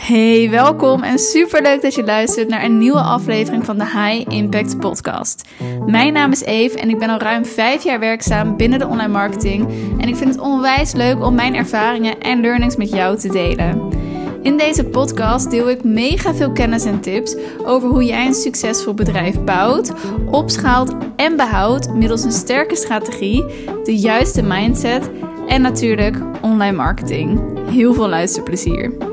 Hey, welkom en superleuk dat je luistert naar een nieuwe aflevering van de High Impact Podcast. Mijn naam is Eve en ik ben al ruim 5 jaar werkzaam binnen de online marketing. En ik vind het onwijs leuk om mijn ervaringen en learnings met jou te delen. In deze podcast deel ik mega veel kennis en tips over hoe jij een succesvol bedrijf bouwt, opschaalt en behoudt middels een sterke strategie, de juiste mindset en natuurlijk online marketing. Heel veel luisterplezier.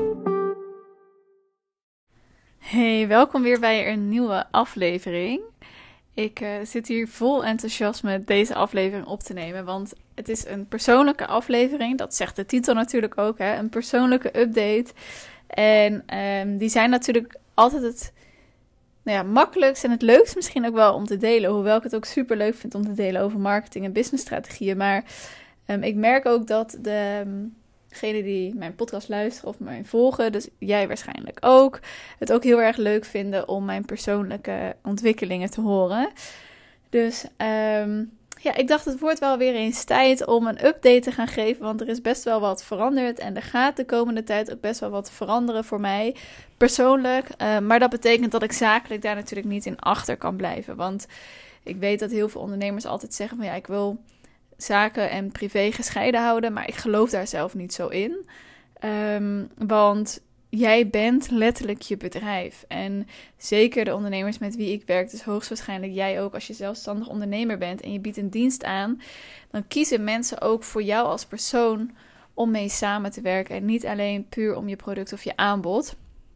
Hey, welkom weer bij een nieuwe aflevering. Ik zit hier vol enthousiasme deze aflevering op te nemen, want het is een persoonlijke aflevering. Dat zegt de titel natuurlijk ook, hè? Een persoonlijke update. En die zijn natuurlijk altijd het makkelijkst en het leukst misschien ook wel om te delen. Hoewel ik het ook super leuk vind om te delen over marketing en businessstrategieën. Maar ik merk ook dat degenen die mijn podcast luisteren of mij volgen, dus jij waarschijnlijk ook, het ook heel erg leuk vinden om mijn persoonlijke ontwikkelingen te horen. Dus ik dacht het wordt wel weer eens tijd om een update te gaan geven, want er is best wel wat veranderd en er gaat de komende tijd ook best wel wat veranderen voor mij persoonlijk. Maar dat betekent dat ik zakelijk daar natuurlijk niet in achter kan blijven, want ik weet dat heel veel ondernemers altijd zeggen van ik wil zaken en privé gescheiden houden, maar ik geloof daar zelf niet zo in. Want jij bent letterlijk je bedrijf. En zeker de ondernemers met wie ik werk, dus hoogstwaarschijnlijk jij ook als je zelfstandig ondernemer bent en je biedt een dienst aan, dan kiezen mensen ook voor jou als persoon om mee samen te werken en niet alleen puur om je product of je aanbod.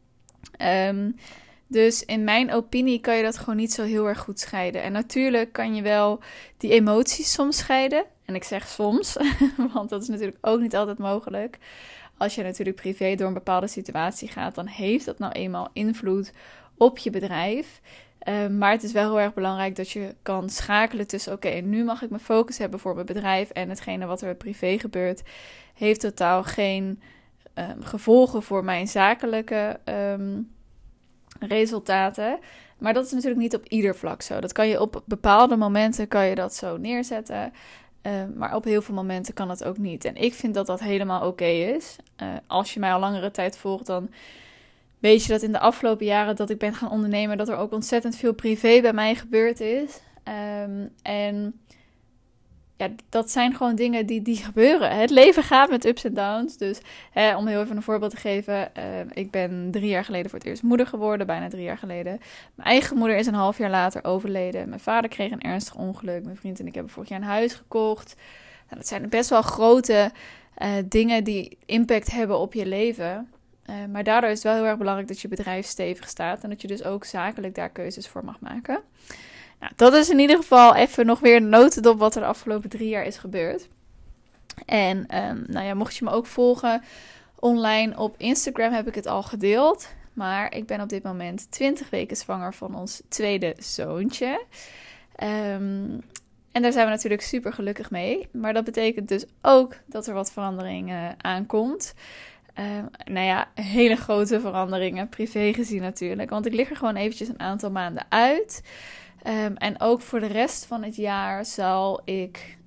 Dus in mijn opinie kan je dat gewoon niet zo heel erg goed scheiden. En natuurlijk kan je wel die emoties soms scheiden. En ik zeg soms, want dat is natuurlijk ook niet altijd mogelijk. Als je natuurlijk privé door een bepaalde situatie gaat, dan heeft dat nou eenmaal invloed op je bedrijf. Maar het is wel heel erg belangrijk dat je kan schakelen tussen oké, nu mag ik mijn focus hebben voor mijn bedrijf en hetgene wat er privé gebeurt, heeft totaal geen gevolgen voor mijn zakelijke resultaten. Maar dat is natuurlijk niet op ieder vlak zo. Dat kan je op bepaalde momenten kan je dat zo neerzetten. Maar op heel veel momenten kan het ook niet. En ik vind dat dat helemaal oké is. Als je mij al langere tijd volgt, dan weet je dat in de afgelopen jaren dat ik ben gaan ondernemen, dat er ook ontzettend veel privé bij mij gebeurd is. Dat zijn gewoon dingen die gebeuren. Het leven gaat met ups en downs. Dus om heel even een voorbeeld te geven. Ik ben 3 jaar geleden voor het eerst moeder geworden. Bijna 3 jaar geleden. Mijn eigen moeder is een half jaar later overleden. Mijn vader kreeg een ernstig ongeluk. Mijn vriend en ik hebben vorig jaar een huis gekocht. Nou, dat zijn best wel grote dingen die impact hebben op je leven. Maar daardoor is het wel heel erg belangrijk dat je bedrijf stevig staat. En dat je dus ook zakelijk daar keuzes voor mag maken. Nou, dat is in ieder geval even nog weer een notendop wat er de afgelopen 3 jaar is gebeurd. En mocht je me ook volgen online op Instagram heb ik het al gedeeld. Maar ik ben op dit moment 20 weken zwanger van ons tweede zoontje. En daar zijn we natuurlijk super gelukkig mee. Maar dat betekent dus ook dat er wat verandering aankomt. Hele grote veranderingen, privé gezien natuurlijk. Want ik lig er gewoon eventjes een aantal maanden uit. En ook voor de rest van het jaar zal ik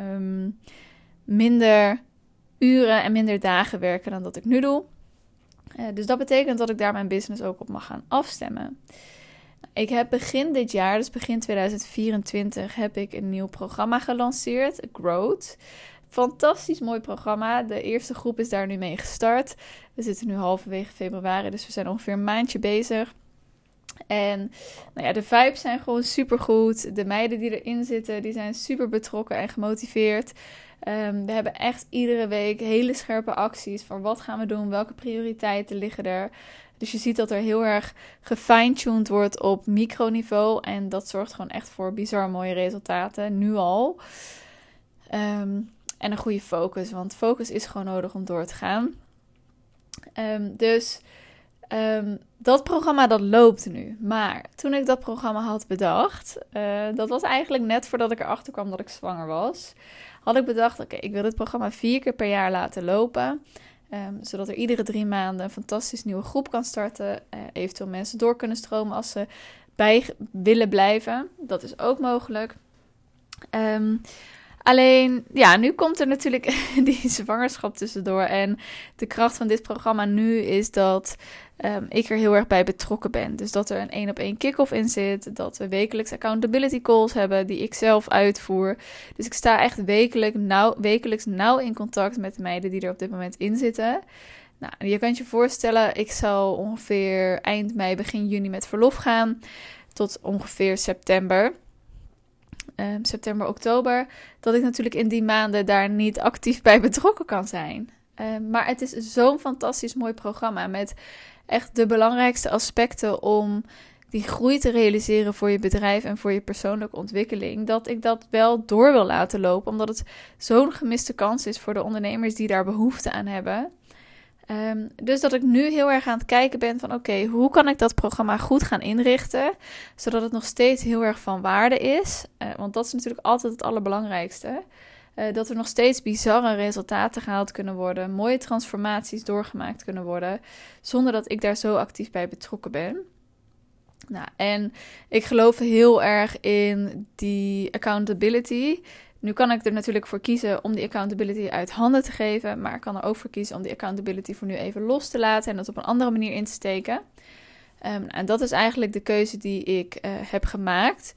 minder uren en minder dagen werken dan dat ik nu doe. Dus dat betekent dat ik daar mijn business ook op mag gaan afstemmen. Ik heb begin dit jaar, dus begin 2024, heb ik een nieuw programma gelanceerd, Growth. Fantastisch mooi programma. De eerste groep is daar nu mee gestart. We zitten nu halverwege februari, dus we zijn ongeveer een maandje bezig. En de vibes zijn gewoon super goed. De meiden die erin zitten, die zijn super betrokken en gemotiveerd. We hebben echt iedere week hele scherpe acties van wat gaan we doen, welke prioriteiten liggen er. Dus je ziet dat er heel erg gefine-tuned wordt op microniveau. En dat zorgt gewoon echt voor bizar mooie resultaten, nu al. En een goede focus, want focus is gewoon nodig om door te gaan. Dat programma dat loopt nu. Maar toen ik dat programma had bedacht, dat was eigenlijk net voordat ik erachter kwam dat ik zwanger was, had ik bedacht, oké, ik wil dit programma 4 keer per jaar laten lopen. Zodat er iedere 3 maanden een fantastisch nieuwe groep kan starten. Eventueel mensen door kunnen stromen als ze bij willen blijven. Dat is ook mogelijk. Alleen, ja, nu komt er natuurlijk die zwangerschap tussendoor. En de kracht van dit programma nu is dat ik er heel erg bij betrokken ben. Dus dat er een 1-op-1 kick-off in zit. Dat we wekelijks accountability calls hebben die ik zelf uitvoer. Dus ik sta echt wekelijks nauw in contact met de meiden die er op dit moment in zitten. Nou, je kunt je voorstellen, ik zal ongeveer eind mei, begin juni met verlof gaan. Tot ongeveer september, oktober. Dat ik natuurlijk in die maanden daar niet actief bij betrokken kan zijn. Maar het is zo'n fantastisch mooi programma met echt de belangrijkste aspecten om die groei te realiseren voor je bedrijf en voor je persoonlijke ontwikkeling. Dat ik dat wel door wil laten lopen, omdat het zo'n gemiste kans is voor de ondernemers die daar behoefte aan hebben. Dus dat ik nu heel erg aan het kijken ben van oké, hoe kan ik dat programma goed gaan inrichten, zodat het nog steeds heel erg van waarde is. Want dat is natuurlijk altijd het allerbelangrijkste. Dat er nog steeds bizarre resultaten gehaald kunnen worden, mooie transformaties doorgemaakt kunnen worden, zonder dat ik daar zo actief bij betrokken ben. Nou, en ik geloof heel erg in die accountability. Nu kan ik er natuurlijk voor kiezen om die accountability uit handen te geven, maar ik kan er ook voor kiezen om die accountability voor nu even los te laten en dat op een andere manier in te steken. En dat is eigenlijk de keuze die ik heb gemaakt.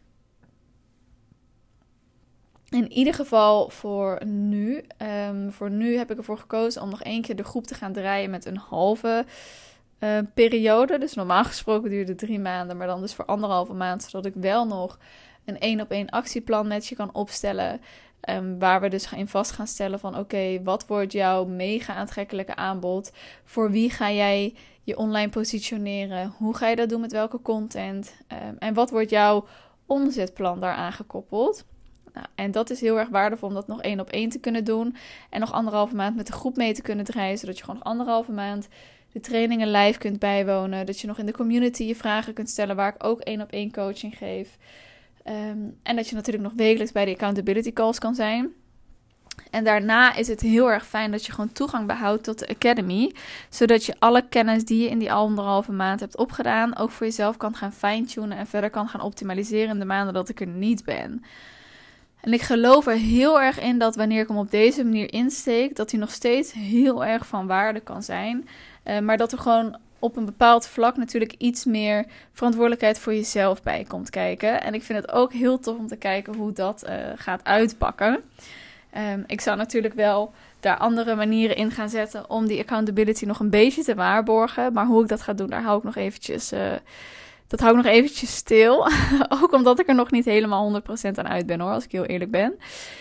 In ieder geval voor nu. Voor nu heb ik ervoor gekozen om nog 1 keer de groep te gaan draaien met een halve periode. Dus normaal gesproken duurde het 3 maanden, maar dan dus voor 1,5 maand, zodat ik wel nog een 1-op-1 actieplan met je kan opstellen. Waar we dus in vast gaan stellen van oké, wat wordt jouw mega aantrekkelijke aanbod? Voor wie ga jij je online positioneren? Hoe ga je dat doen met welke content? En wat wordt jouw omzetplan daaraan gekoppeld? Nou, en dat is heel erg waardevol om dat nog 1-op-1 te kunnen doen. En nog 1,5 maand met de groep mee te kunnen draaien. Zodat je gewoon nog 1,5 maand de trainingen live kunt bijwonen. Dat je nog in de community je vragen kunt stellen waar ik ook 1-op-1 coaching geef. En dat je natuurlijk nog wekelijks bij de accountability calls kan zijn. En daarna is het heel erg fijn dat je gewoon toegang behoudt tot de Academy. Zodat je alle kennis die je in die 1,5 maand hebt opgedaan ook voor jezelf kan gaan fine-tunen en verder kan gaan optimaliseren in de maanden dat ik er niet ben. En ik geloof er heel erg in dat wanneer ik hem op deze manier insteek, dat hij nog steeds heel erg van waarde kan zijn. Maar dat er gewoon op een bepaald vlak natuurlijk iets meer verantwoordelijkheid voor jezelf bij komt kijken. En ik vind het ook heel tof om te kijken hoe dat gaat uitpakken. Ik zou natuurlijk wel daar andere manieren in gaan zetten om die accountability nog een beetje te waarborgen. Maar hoe ik dat ga doen, daar hou ik nog eventjes... Dat hou ik nog eventjes stil. Ook omdat ik er nog niet helemaal 100% aan uit ben hoor, als ik heel eerlijk ben.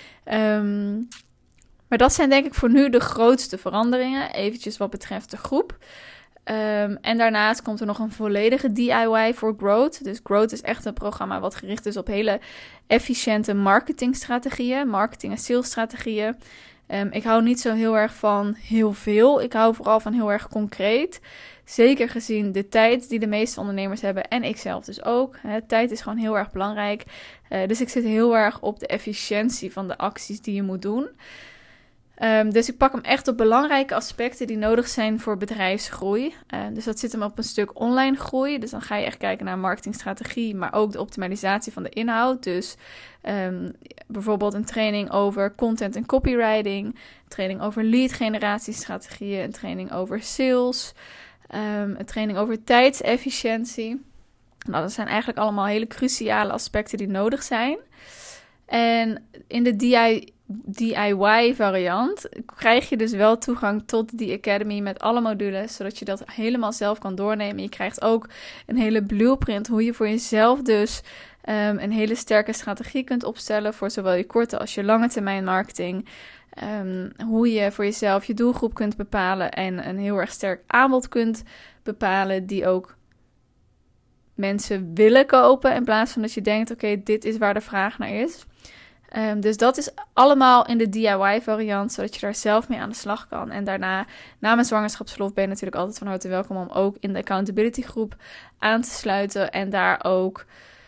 Maar dat zijn denk ik voor nu de grootste veranderingen. Eventjes wat betreft de groep. En daarnaast komt er nog een volledige DIY voor Growth. Dus Growth is echt een programma wat gericht is op hele efficiënte marketingstrategieën. Marketing- en salesstrategieën. Ik hou niet zo heel erg van heel veel. Ik hou vooral van heel erg concreet. Zeker gezien de tijd die de meeste ondernemers hebben en ik zelf dus ook. Tijd is gewoon heel erg belangrijk. Dus ik zit heel erg op de efficiëntie van de acties die je moet doen. Dus ik pak hem echt op belangrijke aspecten die nodig zijn voor bedrijfsgroei. Dus dat zit hem op een stuk online groei. Dus dan ga je echt kijken naar marketingstrategie, maar ook de optimalisatie van de inhoud. Dus bijvoorbeeld een training over content en copywriting. Een training over lead generatiestrategieën. Een training over sales. Een training over tijdsefficiëntie. Nou, dat zijn eigenlijk allemaal hele cruciale aspecten die nodig zijn. En in de DIY variant krijg je dus wel toegang tot die Academy met alle modules, zodat je dat helemaal zelf kan doornemen. Je krijgt ook een hele blueprint hoe je voor jezelf dus een hele sterke strategie kunt opstellen voor zowel je korte als je lange termijn marketing. Hoe je voor jezelf je doelgroep kunt bepalen en een heel erg sterk aanbod kunt bepalen die ook mensen willen kopen in plaats van dat je denkt, oké, dit is waar de vraag naar is. Dus dat is allemaal in de DIY variant, zodat je daar zelf mee aan de slag kan. En daarna, na mijn zwangerschapsverlof, ben je natuurlijk altijd van harte welkom om ook in de accountability groep aan te sluiten. En daar ook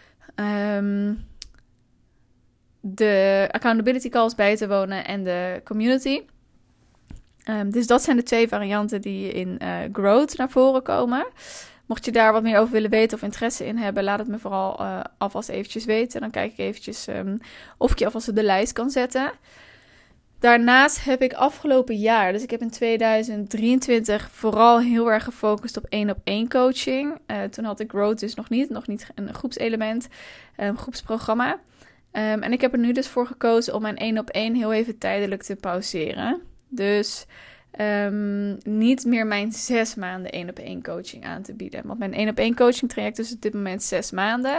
de accountability calls bij te wonen en de community. Dus dat zijn de 2 varianten die in Growth naar voren komen. Mocht je daar wat meer over willen weten of interesse in hebben, laat het me vooral alvast eventjes weten. Dan kijk ik eventjes of ik je alvast op de lijst kan zetten. Daarnaast heb ik afgelopen jaar, dus ik heb in 2023 vooral heel erg gefocust op 1-op-1 coaching. Toen had ik Growth dus nog niet een groepselement, groepsprogramma. En ik heb er nu dus voor gekozen om mijn 1-op-1 heel even tijdelijk te pauzeren. Dus niet meer mijn 6 maanden 1-op-1 coaching aan te bieden. Want mijn 1-op-1 coaching traject is op dit moment 6 maanden.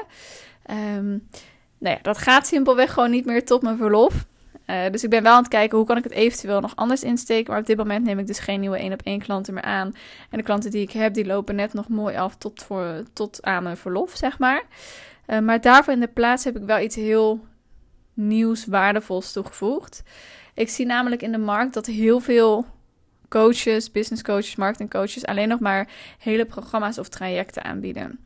Dat gaat simpelweg gewoon niet meer tot mijn verlof. Dus ik ben wel aan het kijken hoe kan ik het eventueel nog anders insteken. Maar op dit moment neem ik dus geen nieuwe 1-op-1 klanten meer aan. En de klanten die ik heb, die lopen net nog mooi af tot aan mijn verlof, zeg maar. Maar daarvoor in de plaats heb ik wel iets heel nieuws, waardevols toegevoegd. Ik zie namelijk in de markt dat heel veel coaches, business coaches, marketing coaches alleen nog maar hele programma's of trajecten aanbieden.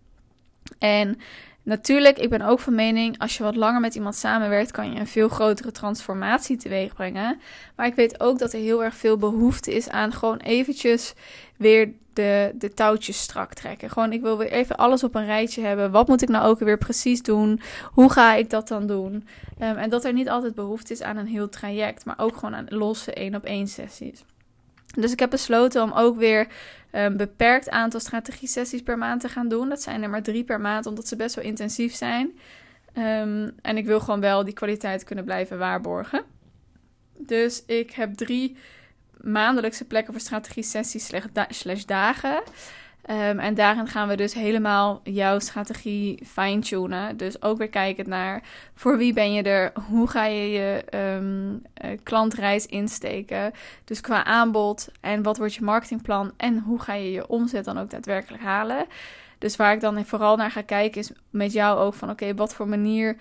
En natuurlijk, ik ben ook van mening, als je wat langer met iemand samenwerkt, kan je een veel grotere transformatie teweeg brengen. Maar ik weet ook dat er heel erg veel behoefte is aan gewoon eventjes weer de touwtjes strak trekken. Gewoon, ik wil weer even alles op een rijtje hebben. Wat moet ik nou ook weer precies doen? Hoe ga ik dat dan doen? En dat er niet altijd behoefte is aan een heel traject, maar ook gewoon aan losse 1-op-1 sessies. Dus ik heb besloten om ook weer een beperkt aantal strategie-sessies per maand te gaan doen. Dat zijn er maar 3 per maand, omdat ze best wel intensief zijn. En ik wil gewoon wel die kwaliteit kunnen blijven waarborgen. Dus ik heb 3 maandelijkse plekken voor strategie-sessies / dagen. En daarin gaan we dus helemaal jouw strategie fine-tunen. Dus ook weer kijken naar voor wie ben je er, hoe ga je je klantreis insteken. Dus qua aanbod en wat wordt je marketingplan en hoe ga je je omzet dan ook daadwerkelijk halen. Dus waar ik dan vooral naar ga kijken is met jou ook van oké, wat voor manier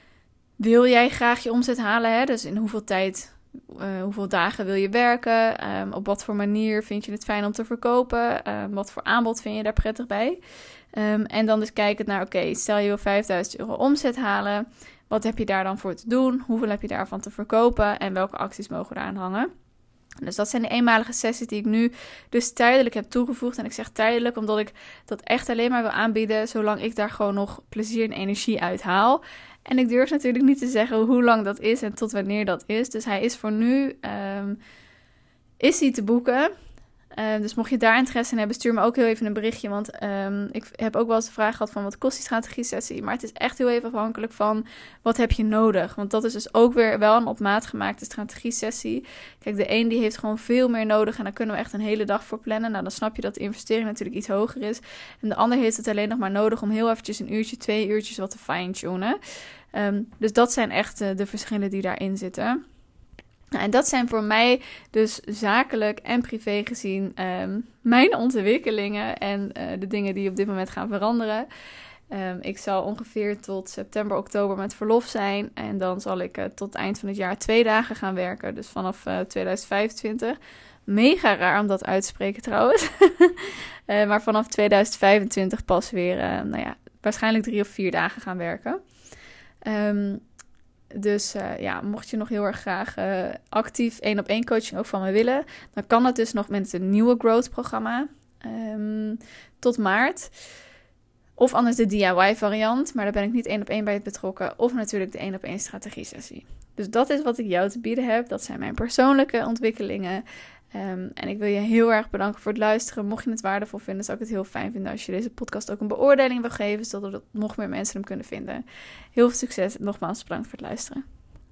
wil jij graag je omzet halen? Hè? Dus in hoeveel tijd, hoeveel dagen wil je werken? Op wat voor manier vind je het fijn om te verkopen? Wat voor aanbod vind je daar prettig bij? En dan dus kijken naar, oké, stel je wil €5.000 omzet halen. Wat heb je daar dan voor te doen? Hoeveel heb je daarvan te verkopen? En welke acties mogen eraan hangen? Dus dat zijn de eenmalige sessies die ik nu dus tijdelijk heb toegevoegd. En ik zeg tijdelijk omdat ik dat echt alleen maar wil aanbieden zolang ik daar gewoon nog plezier en energie uit haal. En ik durf natuurlijk niet te zeggen hoe lang dat is en tot wanneer dat is. Dus hij is voor nu is hij te boeken. Dus mocht je daar interesse in hebben, stuur me ook heel even een berichtje. Want ik heb ook wel eens de vraag gehad van wat kost die strategie-sessie. Maar het is echt heel even afhankelijk van wat heb je nodig. Want dat is dus ook weer wel een op maat gemaakte strategie-sessie. Kijk, de een die heeft gewoon veel meer nodig en daar kunnen we echt een hele dag voor plannen. Nou, dan snap je dat de investering natuurlijk iets hoger is. En de ander heeft het alleen nog maar nodig om heel eventjes 1 uurtje, 2 uurtjes wat te fine-tunen. Dus dat zijn echt de verschillen die daarin zitten. En dat zijn voor mij dus zakelijk en privé gezien mijn ontwikkelingen en de dingen die op dit moment gaan veranderen. Ik zal ongeveer tot september, oktober met verlof zijn. En dan zal ik tot het eind van het jaar 2 dagen gaan werken. Dus vanaf 2025. Mega raar om dat uit te spreken trouwens. Maar vanaf 2025 pas weer, waarschijnlijk 3 of 4 dagen gaan werken. Dus mocht je nog heel erg graag actief 1-op-1 coaching ook van me willen, dan kan dat dus nog met een nieuwe growth programma tot maart. Of anders de DIY variant, maar daar ben ik niet 1-op-1 bij betrokken. Of natuurlijk de 1-op-1 strategie sessie. Dus dat is wat ik jou te bieden heb. Dat zijn mijn persoonlijke ontwikkelingen. En ik wil je heel erg bedanken voor het luisteren. Mocht je het waardevol vinden, zou ik het heel fijn vinden als je deze podcast ook een beoordeling wil geven, zodat nog meer mensen hem kunnen vinden. Heel veel succes en nogmaals bedankt voor het luisteren.